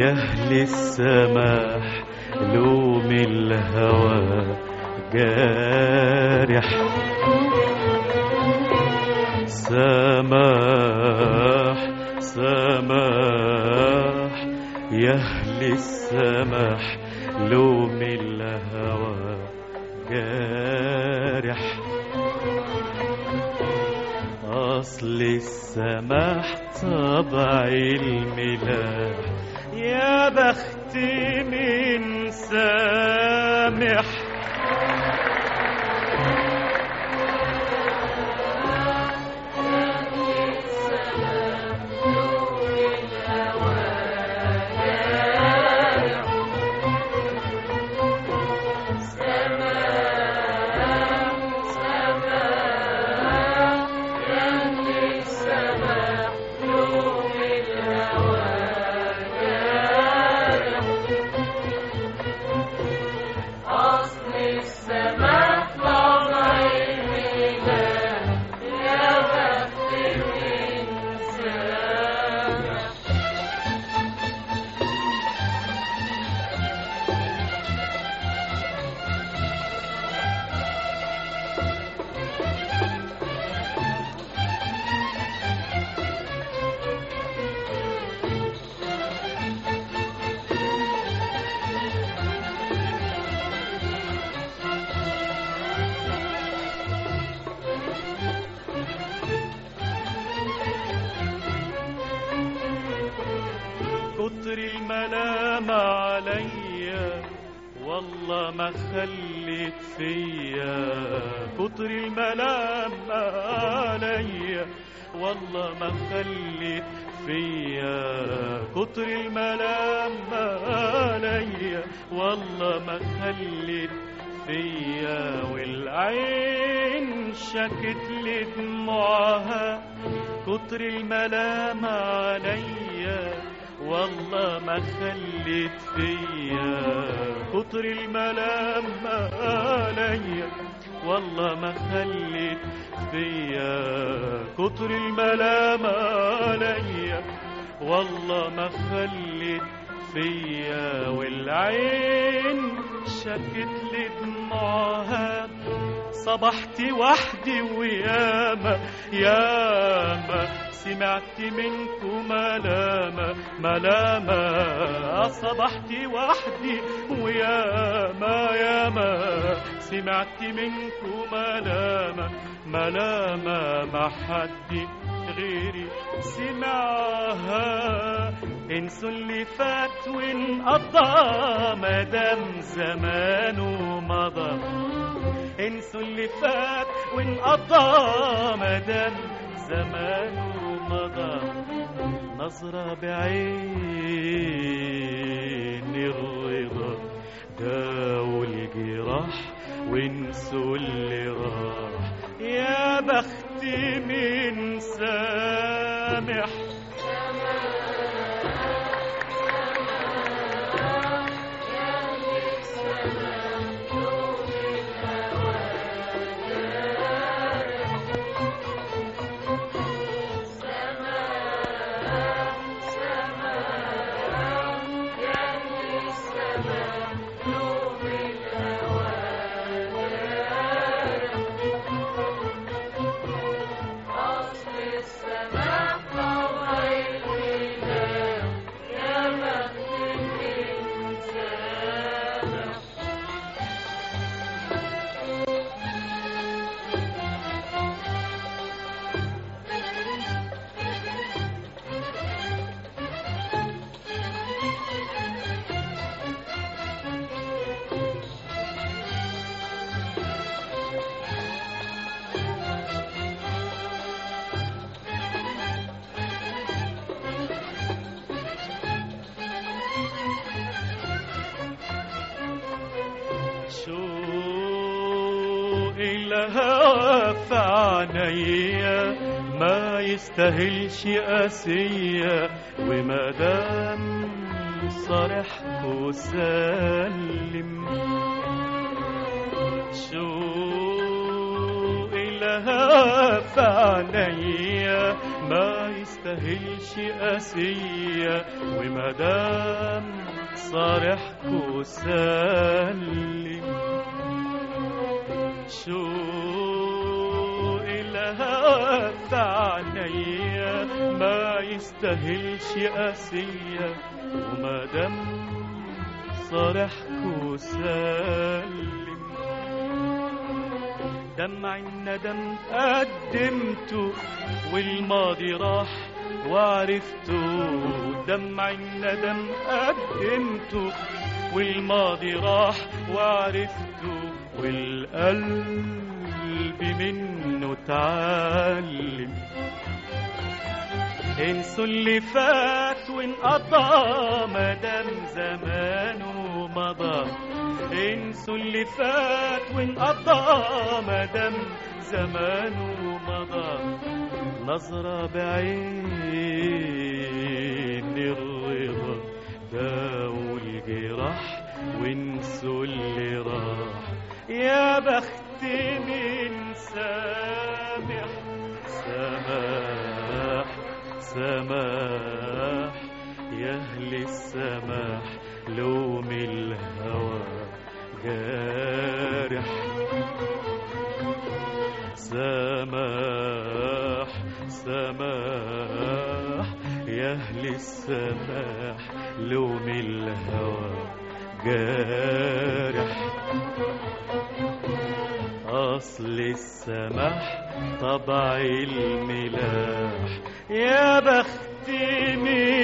يا أهل السماح لوم الهوى جارح. سماح سماح يا أهل السماح لوم الهوى جارح. أصل السماح طبع الملاح، يا بخت من سامح. كتر الملام عليا والله ما خليت فيا. كتر الملام عليا والله ما خليت فيا. كتر الملام عليا والله ما خليت فيا. والعين شكت لي دموعها. كتر الملام عليا والله ما خليت فيا. كتر الملام عليا والله ما خليت فيا. كتر الملام عليا والله ما خليت فيا. والعين شكت لي دموعها. صبحت وحدي وياما ياما سمعت منكم ملامة ملامة. صبحت وحدي وياما ياما سمعت منكم ملامة ملامة. ما حد غيري سمعها. انسوا اللي فات وانقضى مادام زمانه مضى. انسوا اللي فات وانقضى مادام زمانه مضى. نظرة بعين الرضا داووا الجراح وانسوا اللي راح. يا بخت من سامح. الهوى في عينيا ما يستاهلش قاسية. ومادام صرحت وسلم شوق الهوى في عينيا ما يستاهلش قاسية، ومادام صارحكوا سلم. شوق الهوى في عينيا ما يستاهلش قاسية، ومادام صارحكوا سلم. دمع الندم قدمته والماضي راح وعرفته، دمع الندم قدمته والماضي راح وعرفته، والقلب منه اتعلم. انسوا اللي فات وانقضى مادام زمانه مضى، انسوا اللي فات وانقضى مادام زمانه مضى. نظرة بعين الرضا داووا الجراح وانسوا اللي راح. يا بخت من سامح سماح سماح، يا أهل السماح لوم الهوى جارح. سماح سماح يا أهل السماح لوم الهوى جارح. أصل السماح طبع الملاح. يا بختي من